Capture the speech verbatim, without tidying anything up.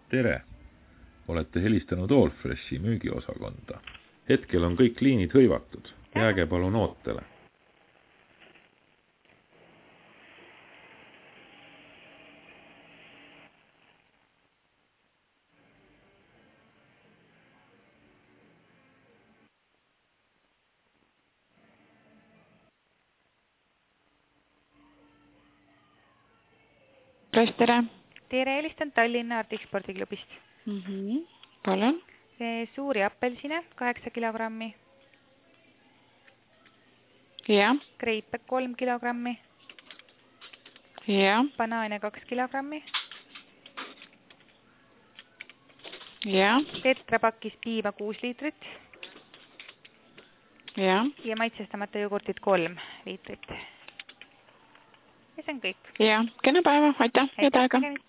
Tere! Olete helistanud Allfreshi müügiosakonda. Hetkel on kõik liinid hõivatud. Jääge palun ootele. Tere. Tere, helistan Tallinna Artikspordiklubist. Mm-hmm. Palun. Suuri appelsine, kaheksa kilogrammi. Ja. Kreipe kolm kilogrammi. Ja. Banaane kaks kilogrammi. Ja. Tetrapakis piima kuus liitrit. Ja. Ja maitsestamata jogurtit kolm liitrit. Ja see on kõik. Ja, kena päeva, aitäh, head aega.